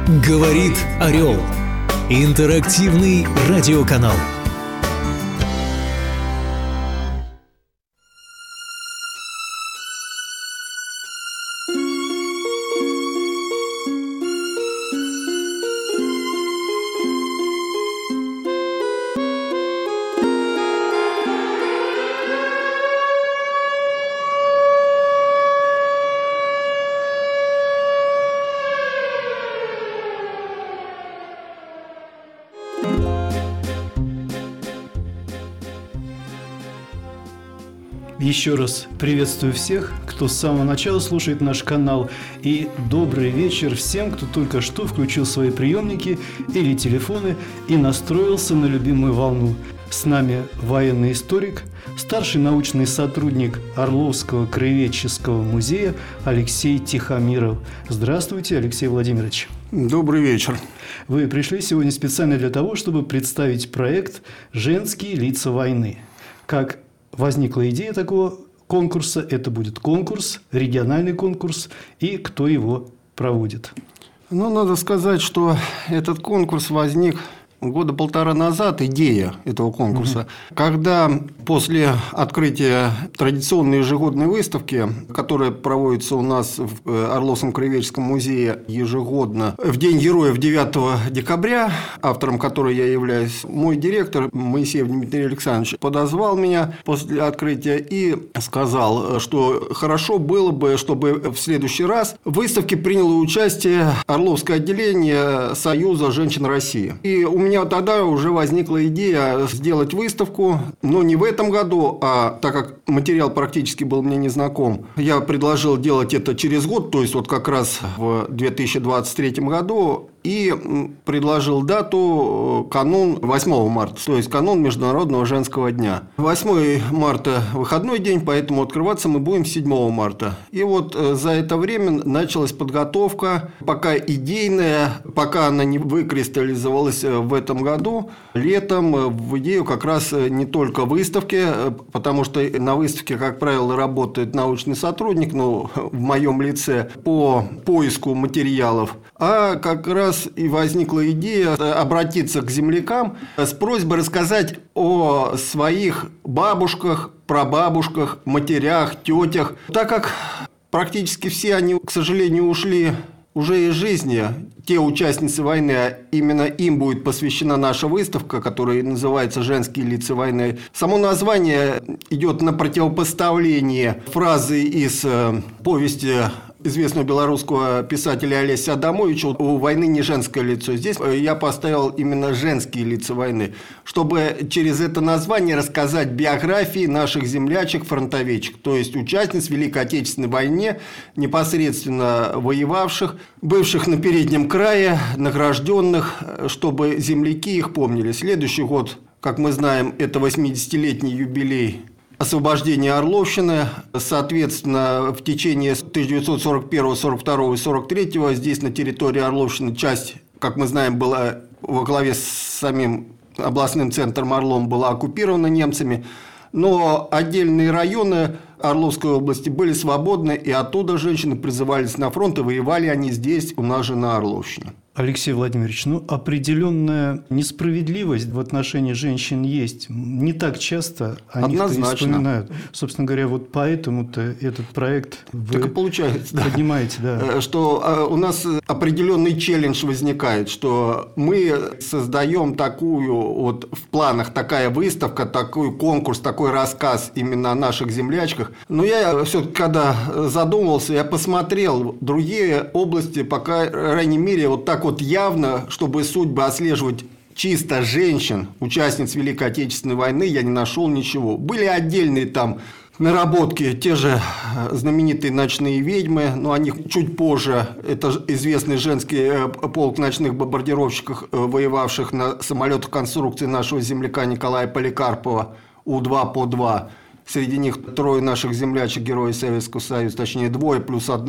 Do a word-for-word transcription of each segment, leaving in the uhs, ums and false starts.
Говорит Орел. Интерактивный радиоканал. Еще раз приветствую всех, кто с самого начала слушает наш канал, и добрый вечер всем, кто только что включил свои приемники или телефоны и настроился на любимую волну. С нами военный историк, старший научный сотрудник Орловского краеведческого музея Алексей Тихомиров. Здравствуйте, Алексей Владимирович. Добрый вечер. Вы пришли сегодня специально для того, чтобы представить проект «Женские лица войны». Как возникла идея такого конкурса, это будет конкурс, региональный конкурс, и кто его проводит? Ну, надо сказать, что этот конкурс возник года полтора назад, идея этого конкурса, угу. когда после открытия традиционной ежегодной выставки, которая проводится у нас в Орловском краеведческом музее ежегодно в День героев девятого декабря, автором которой я являюсь, мой директор Моисеев Дмитрий Александрович подозвал меня после открытия и сказал, что хорошо было бы, чтобы в следующий раз в выставке приняло участие Орловское отделение Союза женщин России. И у меня У меня тогда уже возникла идея сделать выставку, но не в этом году, а так как материал практически был мне незнаком, я предложил делать это через год, то есть вот как раз в две тысячи двадцать третьем году, и предложил дату канун восьмого марта, то есть канун Международного женского дня. восьмого марта выходной день, поэтому открываться мы будем седьмого марта. И вот за это время началась подготовка, пока идейная, пока она не выкристаллизовалась в этом году, летом в идею как раз не только выставки, потому что на выставке, как правило, работает научный сотрудник, ну, в моем лице, по поиску материалов, а как раз и возникла идея обратиться к землякам с просьбой рассказать о своих бабушках, прабабушках, матерях, тетях. Так как практически все они, к сожалению, ушли уже из жизни, те участницы войны, а именно им будет посвящена наша выставка, которая называется «Женские лица войны». Само название идет на противопоставление фразы из повести известного белорусского писателя Олеся Адамовича «У войны не женское лицо». Здесь я поставил именно «Женские лица войны», чтобы через это название рассказать биографии наших землячек-фронтовичек, то есть участниц в Великой Отечественной войне, непосредственно воевавших, бывших на переднем крае, награжденных, чтобы земляки их помнили. Следующий год, как мы знаем, это восьмидесятилетний юбилей освобождения Орловщины. Соответственно, в течение тысяча девятьсот сорок первого, сорок второго и сорок третьего здесь на территории Орловщины часть, как мы знаем, была во главе с самим областным центром Орлом, была оккупирована немцами. Но отдельные районы Орловской области были свободны, и оттуда женщины призывались на фронт, и воевали они здесь, у нас же на Орловщине. Алексей Владимирович, ну, определенная несправедливость в отношении женщин есть. Не так часто о них-то и вспоминают. Собственно говоря, вот поэтому-то этот проект вы так и получается, поднимаете. Да. Да. Что у нас определенный челлендж возникает, что мы создаем такую, вот в планах такая выставка, такой конкурс, такой рассказ именно о наших землячках. Но я все-таки, когда задумывался, я посмотрел другие области, пока, по крайней мере, вот так вот явно, чтобы судьбы отслеживать чисто женщин, участниц Великой Отечественной войны, я не нашел ничего. Были отдельные там наработки, те же знаменитые «Ночные ведьмы», но о них чуть позже. Это известный женский полк ночных бомбардировщиков, воевавших на самолетах конструкции нашего земляка Николая Поликарпова У два по два. Среди них трое наших землячек, герои Советского Союза, точнее двое, плюс одна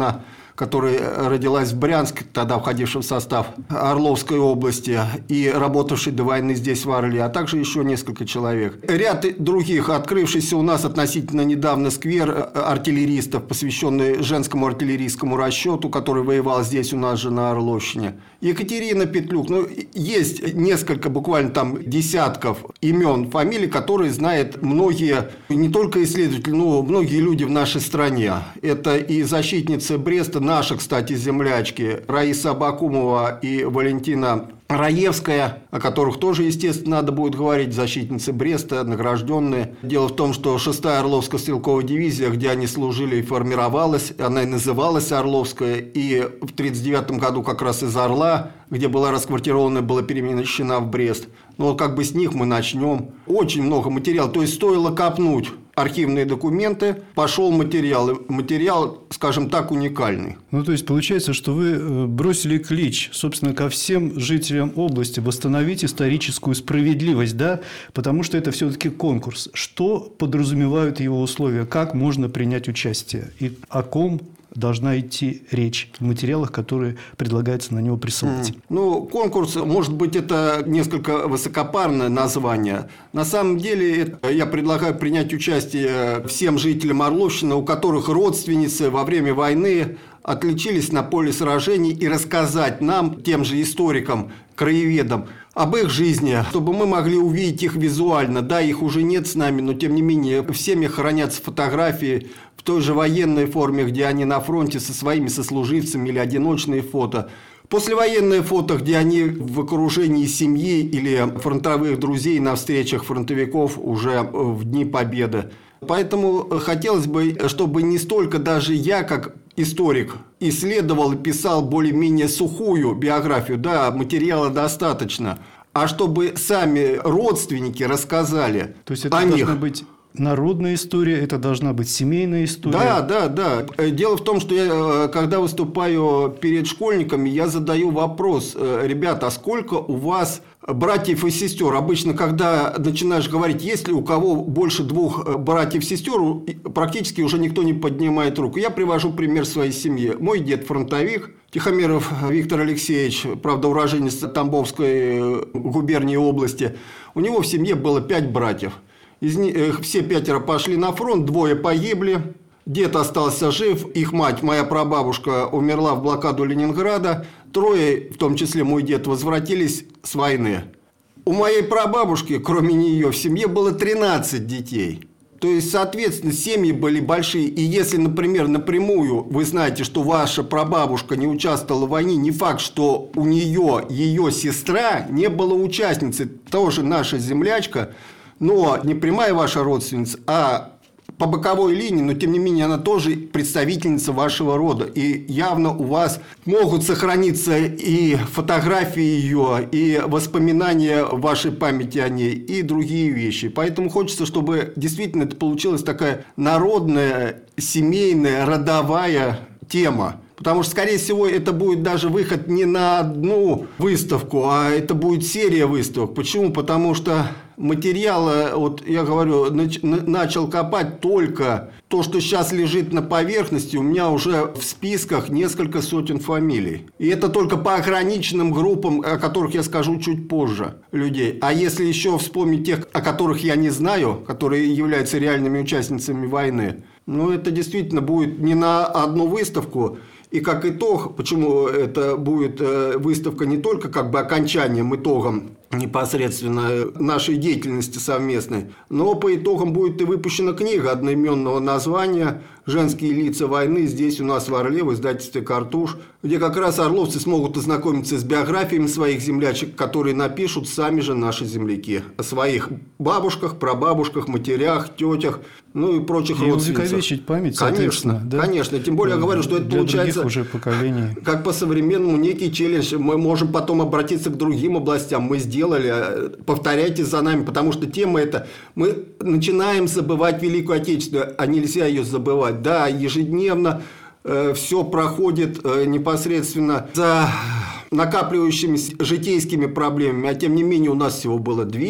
которая родилась в Брянске, тогда входившем в состав Орловской области, и работавшей до войны здесь, в Орле, а также еще несколько человек. Ряд других, открывшийся у нас относительно недавно сквер артиллеристов, посвященный женскому артиллерийскому расчету, который воевал здесь у нас же на Орловщине. Екатерина Петлюк. Ну, есть несколько, буквально там десятков имен, фамилий, которые знают многие, не только исследователи, но многие люди в нашей стране. Это и защитницы Бреста, наши, кстати, землячки, Раиса Абакумова и Валентина Раевская, о которых тоже, естественно, надо будет говорить, защитницы Бреста, награжденные. Дело в том, что шестая Орловская стрелковая дивизия, где они служили и формировалась, она и называлась Орловская, и в тридцать девятом году как раз из Орла, где была расквартирована, была перемещена в Брест. Ну, вот как бы с них мы начнем. Очень много материала, то есть стоило копнуть архивные документы, пошел материал. Материал, скажем так, уникальный. Ну, то есть, получается, что вы бросили клич, собственно, ко всем жителям области восстановить историческую справедливость, да? Потому что это все-таки конкурс. Что подразумевают его условия? Как можно принять участие? И о ком должна идти речь в материалах, которые предлагается на него присылать? Ну, конкурс, может быть, это несколько высокопарное название. На самом деле, я предлагаю принять участие всем жителям Орловщины, у которых родственницы во время войны отличились на поле сражений, и рассказать нам, тем же историкам, краеведам, об их жизни, чтобы мы могли увидеть их визуально. Да, их уже нет с нами, но тем не менее в семьях хранятся фотографии в той же военной форме, где они на фронте со своими сослуживцами, или одиночные фото. Послевоенные фото, где они в окружении семьи или фронтовых друзей на встречах фронтовиков уже в дни Победы. Поэтому хотелось бы, чтобы не столько даже я, как историк, исследовал и писал более-менее сухую биографию, да, материала достаточно, а чтобы сами родственники рассказали. То есть это о должна них. быть народная история, это должна быть семейная история. Да, да, да. Дело в том, что я, когда выступаю перед школьниками, я задаю вопрос: ребята, а сколько у вас братьев и сестер? Обычно, когда начинаешь говорить, есть ли у кого больше двух братьев и сестер, практически уже никто не поднимает руку. Я привожу пример своей семьи. Мой дед фронтовик, Тихомиров Виктор Алексеевич, правда, уроженец Тамбовской губернии области. У него в семье было пять братьев. Из них все пятеро пошли на фронт, двое погибли. Дед остался жив, их мать, моя прабабушка, умерла в блокаду Ленинграда. Трое, в том числе мой дед, возвратились с войны. У моей прабабушки, кроме нее, в семье было тринадцать детей. То есть, соответственно, семьи были большие. И если, например, напрямую вы знаете, что ваша прабабушка не участвовала в войне, не факт, что у нее ее сестра не была участницей, тоже наша землячка, но не прямая ваша родственница, а по боковой линии, но тем не менее она тоже представительница вашего рода. И явно у вас могут сохраниться и фотографии ее, и воспоминания в вашей памяти о ней, и другие вещи. Поэтому хочется, чтобы действительно это получилась такая народная, семейная, родовая тема. Потому что, скорее всего, это будет даже выход не на одну выставку, а это будет серия выставок. Почему? Потому что материала, вот я говорю, начал копать только то, что сейчас лежит на поверхности. У меня уже в списках несколько сотен фамилий. И это только по ограниченным группам, о которых я скажу чуть позже, людей. А если еще вспомнить тех, о которых я не знаю, которые являются реальными участницами войны, ну, это действительно будет не на одну выставку. И как итог, почему это будет выставка не только как бы окончанием, итогом непосредственно нашей деятельности совместной, но по итогам будет и выпущена книга одноименного названия «Женские лица войны» здесь у нас в Орле, в издательстве «Картуш», где как раз орловцы смогут ознакомиться с биографиями своих землячек, которые напишут сами же наши земляки о своих бабушках, прабабушках, матерях, тетях, ну и прочих и родственницах. И увековечить память, конечно, да? Конечно. Тем более я говорю, что это для получается уже поколений. Как по-современному некий челлендж. Мы можем потом обратиться к другим областям. Мы сделали, повторяйте за нами, потому что тема эта... Мы начинаем забывать Великую Отечественную, а нельзя ее забывать. Да, ежедневно э, все проходит э, непосредственно за накапливающимися житейскими проблемами, а тем не менее у нас всего было две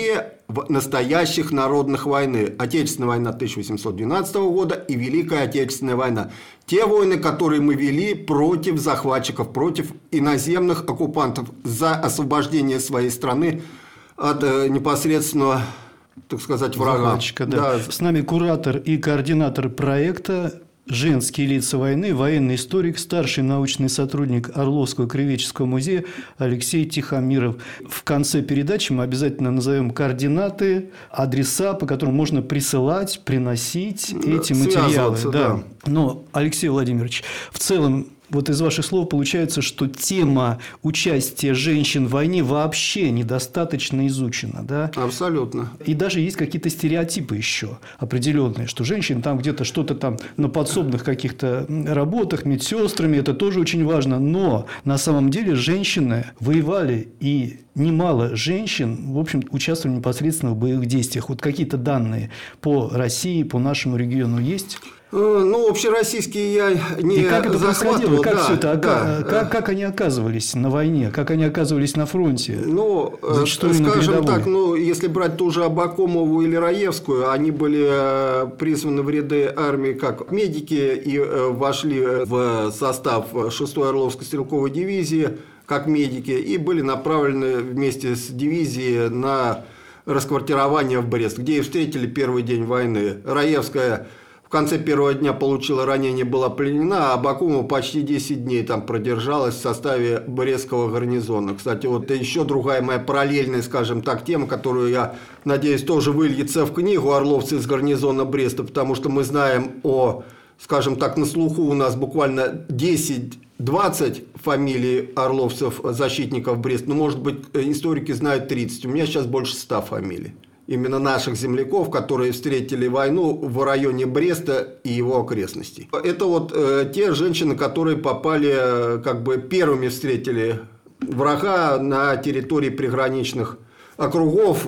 настоящих народных войны. Отечественная война тысяча восемьсот двенадцатого года и Великая Отечественная война. Те войны, которые мы вели против захватчиков, против иноземных оккупантов за освобождение своей страны от э, непосредственного, так сказать, врага. Да. Да. С нами куратор и координатор проекта «Женские лица войны», военный историк, старший научный сотрудник Орловского краеведческого музея Алексей Тихомиров. В конце передачи мы обязательно назовем координаты, адреса, по которым можно присылать, приносить эти материалы. Да. Да. Но, Алексей Владимирович, в целом, вот из ваших слов получается, что тема участия женщин в войне вообще недостаточно изучена, да? Абсолютно. И даже есть какие-то стереотипы еще определенные, что женщины там где-то что-то там на подсобных каких-то работах, медсестрами, это тоже очень важно. Но на самом деле женщины воевали, и немало женщин, в общем, участвовали непосредственно в боевых действиях. Вот какие-то данные по России, по нашему региону есть? Ну, общероссийские я не и как это происходило? Как, да, все это, да. как, как они оказывались на войне? Как они оказывались на фронте? Ну, скажем так, ну, если брать ту же Абакумову или Раевскую, они были призваны в ряды армии как медики и вошли в состав шестой Орловской стрелковой дивизии как медики и были направлены вместе с дивизией на расквартирование в Брест, где и встретили первый день войны. Раевская в конце первого дня получила ранение, была пленена, а Абакумова почти десять дней там продержалась в составе Брестского гарнизона. Кстати, вот это еще другая моя параллельная, скажем так, тема, которую я надеюсь тоже выльется в книгу «Орловцы из гарнизона Бреста», потому что мы знаем о, скажем так, на слуху у нас буквально десять-двадцать фамилий орловцев, защитников Бреста, ну, может быть, историки знают тридцать, у меня сейчас больше ста фамилий. Именно наших земляков, которые встретили войну в районе Бреста и его окрестностей. Это вот э, те женщины, которые попали, э, как бы первыми встретили врага на территории приграничных округов,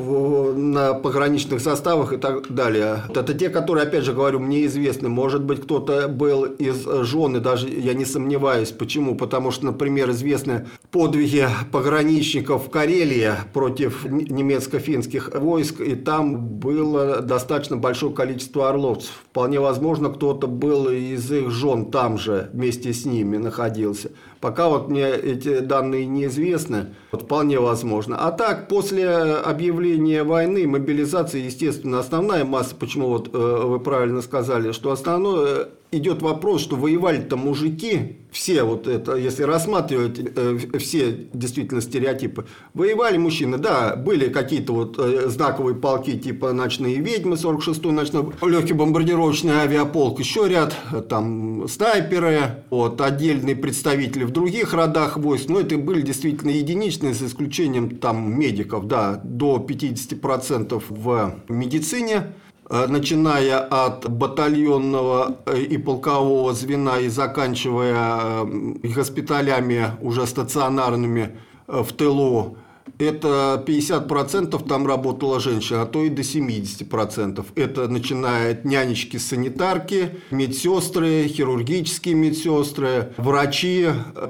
на пограничных заставах и так далее. Это те, которые, опять же говорю, мне известны. Может быть, кто-то был из жен, и даже я не сомневаюсь. Почему? Потому что, например, известны подвиги пограничников в Карелии против немецко-финских войск, и там было достаточно большое количество орловцев. Вполне возможно, кто-то был из их жен там же, вместе с ними находился. Пока вот мне эти данные неизвестны, вот вполне возможно. А так, после объявления войны, мобилизации, естественно, основная масса, почему вот э, вы правильно сказали, что основное идет вопрос, что воевали-то мужики, все вот это, если рассматривать э, все действительно стереотипы, воевали мужчины, да, были какие-то вот э, знаковые полки, типа «Ночные ведьмы», сорок шестой ночной легкий бомбардировочный авиаполк, еще ряд, там, снайперы, вот, отдельные представители в других родах войск, но это были действительно единичные, за исключением там медиков, да, до пятидесяти процентов в медицине, начиная от батальонного и полкового звена и заканчивая госпиталями уже стационарными в тылу, это пятьдесят процентов там работала женщина, а то и до семидесяти процентов. Это начиная от нянечки, санитарки, медсестры, хирургические медсестры, врачи,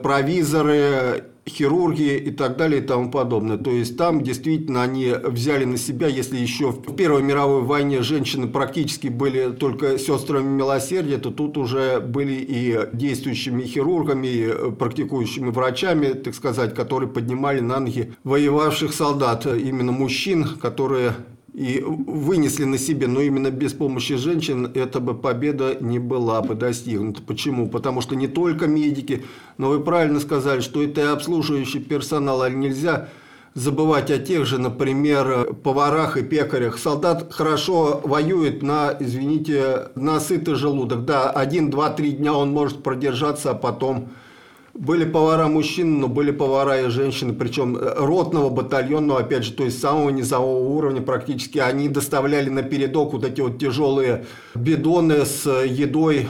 провизоры, хирурги и так далее и тому подобное. То есть там действительно они взяли на себя, если еще в Первой мировой войне женщины практически были только сестрами милосердия, то тут уже были и действующими хирургами, и практикующими врачами, так сказать, которые поднимали на ноги воевавших солдат, именно мужчин, которые и вынесли на себе, но именно без помощи женщин эта бы победа не была бы достигнута. Почему? Потому что не только медики, но вы правильно сказали, что это и обслуживающий персонал, а нельзя забывать о тех же, например, поварах и пекарях. Солдат хорошо воюет на, извините, на сытый желудок. Да, один, два, три дня он может продержаться, а потом... Были повара мужчины, но были повара и женщины, причем ротного, батальонного, опять же, то есть самого низового уровня практически. Они доставляли на передок вот эти вот тяжелые бидоны с едой,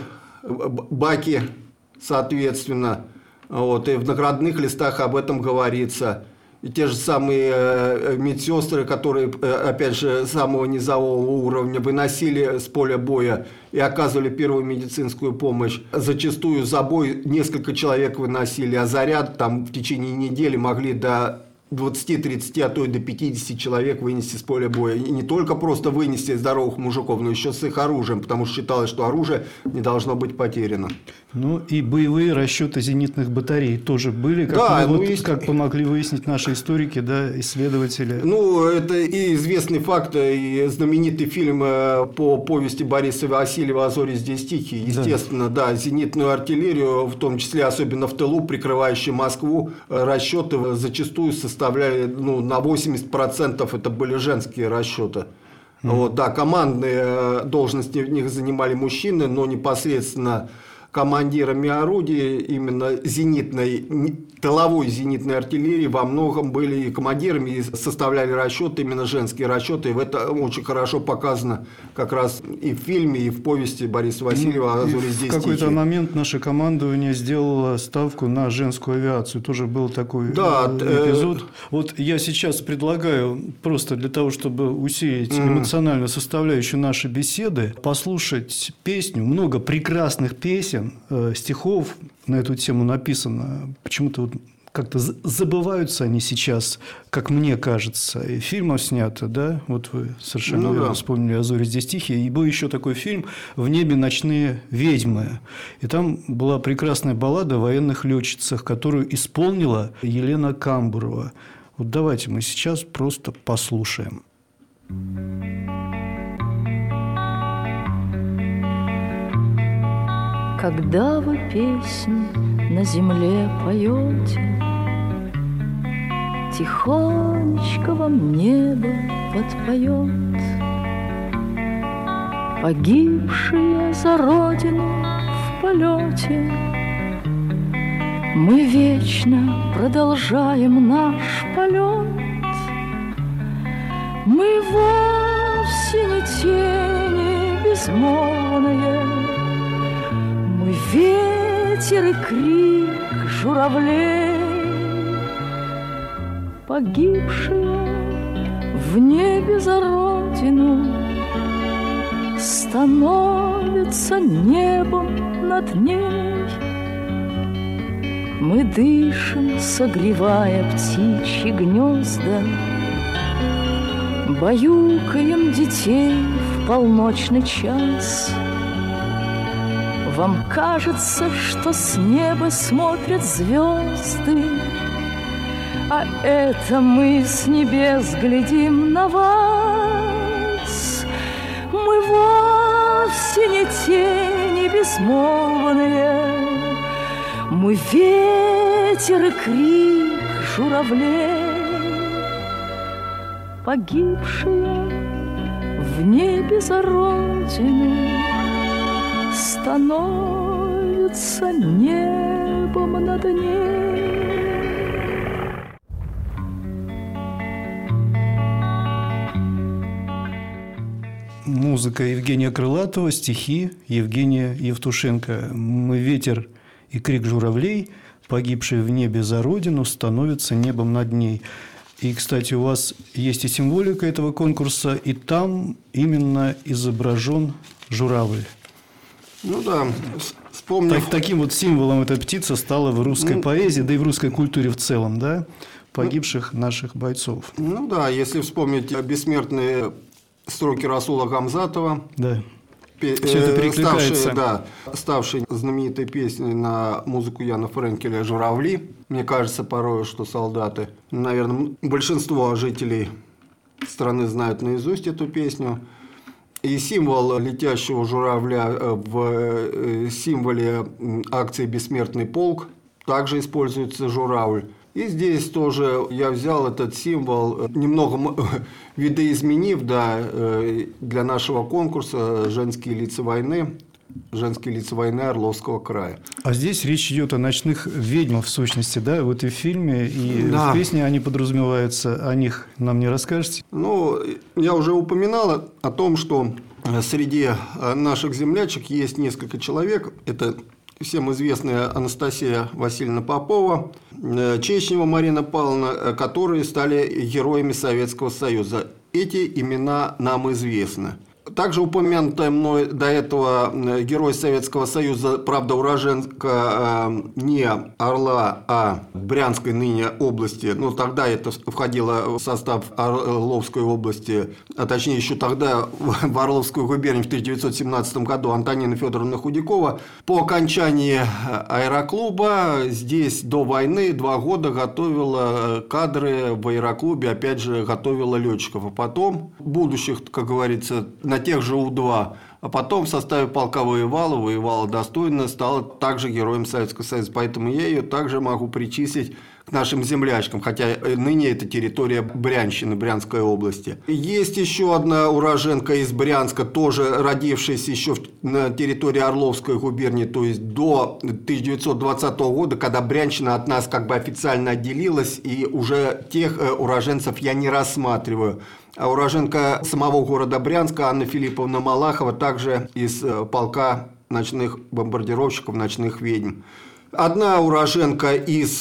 баки, соответственно. Вот, и в наградных листах об этом говорится. И те же самые медсестры, которые, опять же, самого низового уровня выносили с поля боя и оказывали первую медицинскую помощь. Зачастую за бой несколько человек выносили, а заряд там в течение недели могли до двадцати-тридцати, а то и до пятидесяти человек вынести с поля боя. И не только просто вынести здоровых мужиков, но еще с их оружием, потому что считалось, что оружие не должно быть потеряно. Ну и боевые расчеты зенитных батарей тоже были, как, да, ну, ну, вот, есть... как помогли выяснить наши историки, да, исследователи. Ну, это и известный факт, и знаменитый фильм по повести Бориса Васильева «А зори здесь тихие». Естественно, да. да, зенитную артиллерию, в том числе, особенно в тылу, прикрывающую Москву, расчеты зачастую составляли, ну, на восемьдесят процентов это были женские расчеты. Mm-hmm. Вот, да, командные должности в них занимали мужчины, но непосредственно командирами орудий именно зенитной, тыловой зенитной артиллерии во многом были и командирами, и составляли расчеты, именно женские расчеты. И это очень хорошо показано как раз и в фильме, и в повести Бориса Васильева «А зори здесь тихие». В какой-то момент наше командование сделало ставку на женскую авиацию. Тоже был такой да, эпизод. Э... Вот я сейчас предлагаю просто для того, чтобы усилить mm. эмоциональную составляющую нашей беседы, послушать песню. Много прекрасных песен, стихов на эту тему написано. Почему-то вот как-то забываются они сейчас, как мне кажется. И фильмов снято, да? Вот вы совершенно ну, верно да. вспомнили «А зори здесь тихие». И был еще такой фильм «В небе ночные ведьмы». И там была прекрасная баллада о военных летчицах, которую исполнила Елена Камбурова. Вот давайте мы сейчас просто послушаем. Когда вы песни на земле поете, тихонечко вам небо подпоет. Погибшие за родину в полете, мы вечно продолжаем наш полет. Мы вовсе не тени безмолвные, мы ветер и крик журавлей. Погибшие в небе за родину становятся небом над ней. Мы дышим, согревая птичьи гнезда, баюкаем детей в полночный час. Вам кажется, что с неба смотрят звезды, а это мы с небес глядим на вас. Мы вовсе не тени безмолвные, мы ветер и крик журавлей. Погибшие в небе за родину становятся небом над ней. Музыка Евгения Крылатова, стихи Евгения Евтушенко. Мы ветер и крик журавлей, погибшие в небе за родину, становятся небом над ней. И, кстати, у вас есть и символика этого конкурса, и там именно изображен журавль. Ну да, вспомнив... Так, таким вот символом эта птица стала в русской ну, поэзии, да и в русской культуре в целом, да, погибших ну, наших бойцов. Ну да, если вспомнить бессмертные строки Расула Гамзатова, да. Все это перекликается. Ставшие, да, ставшие знаменитой песней на музыку Яна Френкеля «Журавли». Мне кажется порой, что солдаты, наверное, большинство жителей страны знают наизусть эту песню. И символ летящего журавля в символе акции «Бессмертный полк» также используется журавль. И здесь тоже я взял этот символ, немного видоизменив, да, для нашего конкурса «Женские лица войны», «Женские лица войны Орловского края». А здесь речь идет о ночных ведьмах, в сущности, да? Вот и в фильме, и да. в песне они подразумеваются. О них нам не расскажете? Ну, я уже упоминал о том, что среди наших землячек есть несколько человек. Это всем известная Анастасия Васильевна Попова, Чечнева Марина Павловна, которые стали героями Советского Союза. Эти имена нам известны. Также упомянутая мной до этого герой Советского Союза, правда, уроженка не Орла, а Брянской ныне области. Ну, тогда это входило в состав Орловской области, а точнее еще тогда в Орловскую губернию в тысяча девятьсот семнадцатом году Антонина Федоровна Худякова. По окончании аэроклуба здесь до войны два года готовила кадры в аэроклубе, опять же, готовила летчиков. А потом будущих, как говорится, на тех же У-два. А потом в составе полка воевала, воевала достойно, стала также героем Советского Союза. Поэтому я ее также могу причислить к нашим землячкам, хотя ныне это территория Брянщины, Брянской области. Есть еще одна уроженка из Брянска, тоже родившаяся еще на территории Орловской губернии, то есть до тысяча девятьсот двадцатого года, когда Брянщина от нас как бы официально отделилась, и уже тех уроженцев я не рассматриваю. А уроженка самого города Брянска Анна Филипповна Малахова, также из полка ночных бомбардировщиков, ночных ведьм. Одна уроженка из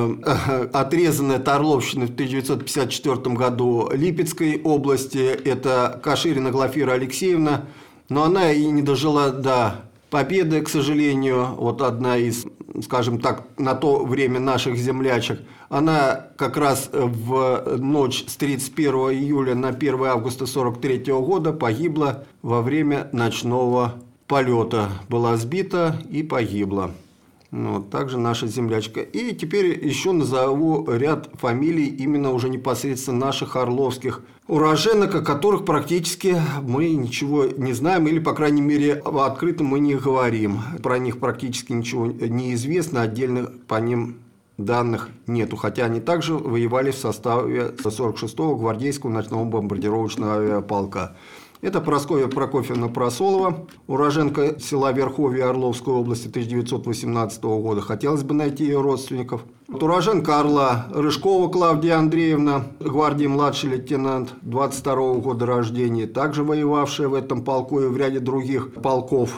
э, отрезанной от Орловщины в тысяча девятьсот пятьдесят четвёртом году Липецкой области, это Каширина Глафира Алексеевна, но она и не дожила до победы, к сожалению. Вот одна из, скажем так, на то время наших землячек. Она как раз в ночь с тридцать первого июля на первое августа сорок третьего года погибла во время ночного полета. Была сбита и погибла. Вот, также наша землячка. И теперь еще назову ряд фамилий именно уже непосредственно наших орловских уроженок, о которых практически мы ничего не знаем, или, по крайней мере, открыто мы не говорим. Про них практически ничего не известно, отдельных по ним данных нету, хотя они также воевали в составе сорок шестого гвардейского ночного бомбардировочного авиаполка. Это Прасковья Прокофьевна Просолова, уроженка села Верховье Орловской области тысяча девятьсот восемнадцатого года. Хотелось бы найти ее родственников. Уроженка Орла Рыжкова Клавдия Андреевна, гвардии младший лейтенант, двадцать второго года рождения, также воевавшая в этом полку и в ряде других полков,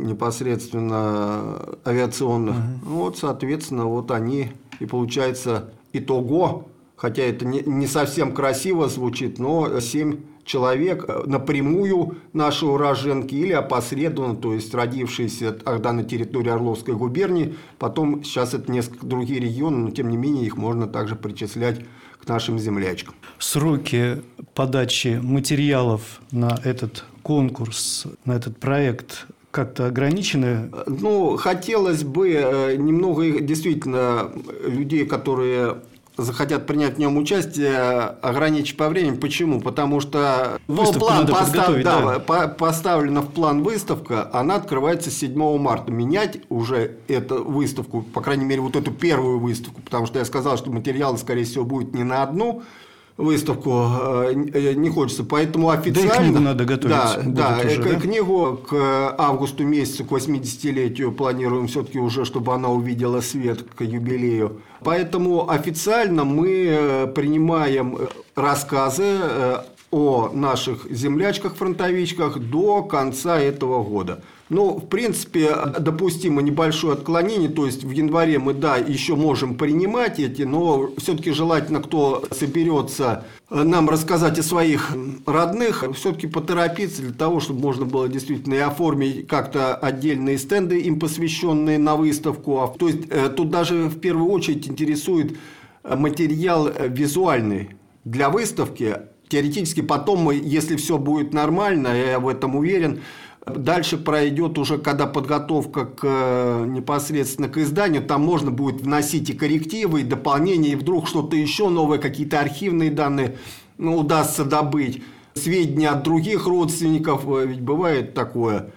непосредственно авиационных. Угу. Вот, соответственно, вот они и получается итого, хотя это не, не совсем красиво звучит, но семь человек напрямую наши уроженки или опосредованно, то есть родившиеся тогда на территории Орловской губернии, потом сейчас это несколько другие регионы, но тем не менее их можно также причислять к нашим землячкам. Сроки подачи материалов на этот конкурс, на этот проект как-то ограничены? Ну, хотелось бы немного действительно людей, которые захотят принять в нем участие, ограничить по времени. Почему? Потому что ну, план постав... да, да. поставлена в план выставка, она открывается седьмого марта. Менять уже эту выставку, по крайней мере, вот эту первую выставку, потому что я сказал, что материал, скорее всего, будет не на одну выставку, не хочется, поэтому официально... Да и книгу надо готовить. Да, да, уже, к, да, книгу к августу месяцу, к восьмидесятилетию планируем все-таки уже, чтобы она увидела свет к юбилею. Поэтому официально мы принимаем рассказы о наших землячках-фронтовичках до конца этого года. Ну, в принципе, допустимо небольшое отклонение, то есть в январе мы, да, еще можем принимать эти, но все-таки желательно, кто соберется нам рассказать о своих родных, все-таки поторопиться для того, чтобы можно было действительно и оформить как-то отдельные стенды, им посвященные на выставку. То есть тут даже в первую очередь интересует материал визуальный для выставки. Теоретически потом мы, если все будет нормально, я в этом уверен, дальше пройдет уже, когда подготовка к, непосредственно к изданию, там можно будет вносить и коррективы, и дополнения, и вдруг что-то еще новое, какие-то архивные данные ну, удастся добыть, сведения от других родственников, ведь бывает такое.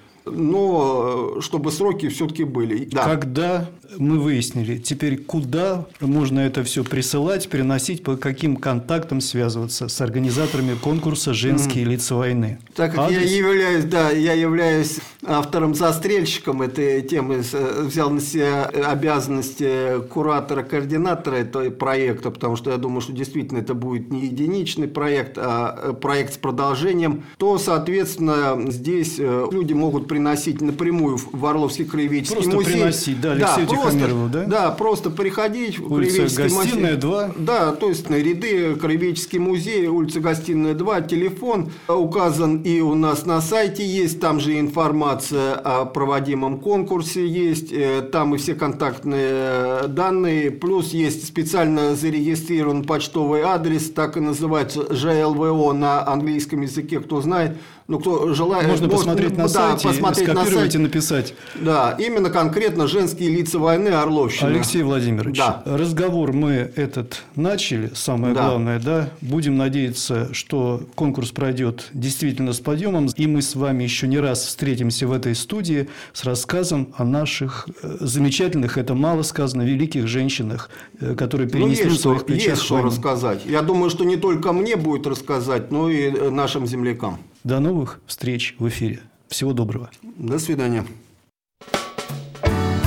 Но чтобы сроки все-таки были. Да. Когда мы выяснили, теперь куда можно это все присылать, переносить, по каким контактам связываться с организаторами конкурса «Женские mm. лица войны»? Так как я являюсь, да, я являюсь автором-застрельщиком этой темы, взял на себя обязанности куратора-координатора этого проекта, потому что я думаю, что действительно это будет не единичный проект, а проект с продолжением, то, соответственно, здесь люди могут приносить напрямую в Орловский краеведческий просто музей. Приносить, да, Алексею да, Тихомирову, да? Да, просто приходить в улица краеведческий Гостиная, музей. два. Да, то есть на ряды, краеведческий музей, улица Гостиная, два, телефон указан и у нас на сайте есть, там же информация о проводимом конкурсе есть, там и все контактные данные, плюс есть специально зарегистрирован почтовый адрес, так и называется жэ эл вэ о на английском языке, кто знает. Ну, кто желает, можно может, посмотреть на да, сайте, посмотреть скопировать на сайте. И написать. Да, именно конкретно «Женские лица войны» Орловщина. Алексей Владимирович, да. разговор мы этот начали, самое да. главное, да. Будем надеяться, что конкурс пройдет действительно с подъемом, и мы с вами еще не раз встретимся в этой студии с рассказом о наших замечательных, это мало сказано, великих женщинах, которые перенесли ну, в своих плечах есть что рассказать. Я думаю, что не только мне будет рассказать, но и нашим землякам. До новых встреч в эфире. Всего доброго. До свидания.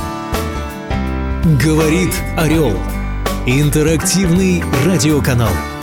Говорит Орел. Интерактивный радиоканал.